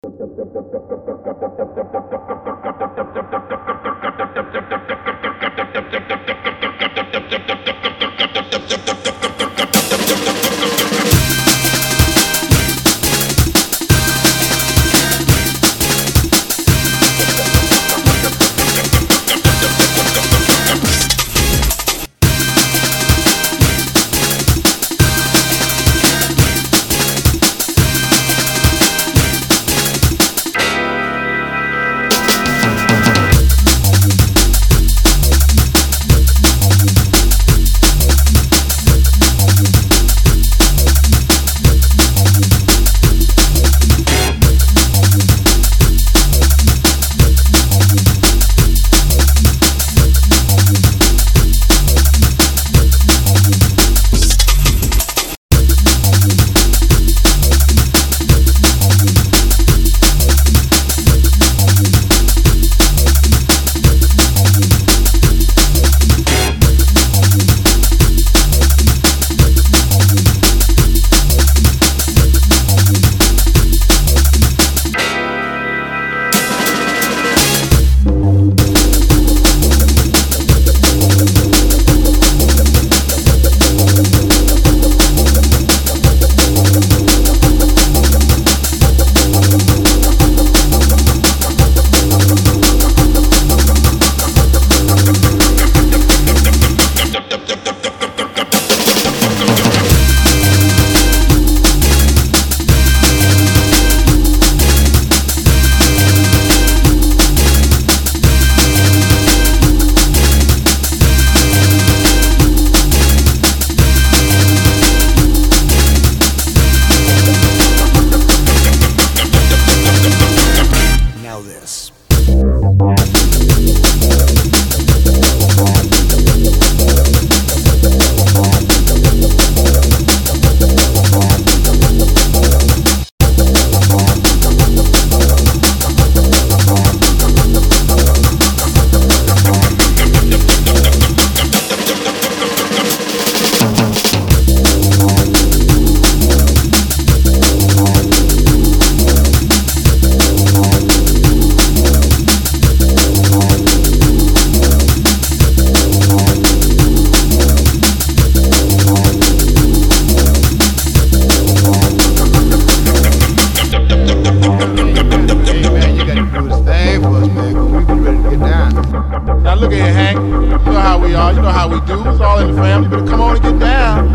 Now look at here, Hank. You know how we are. You know how we do. It's all in the family. You better come on and get down.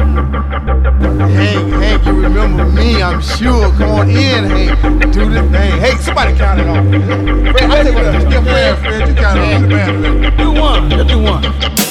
Hank, you remember me, I'm sure. Come on in, Hank. Do this thing. Hey, somebody count it off. Fred, I tell you what, just give Fred, you count it off. You won.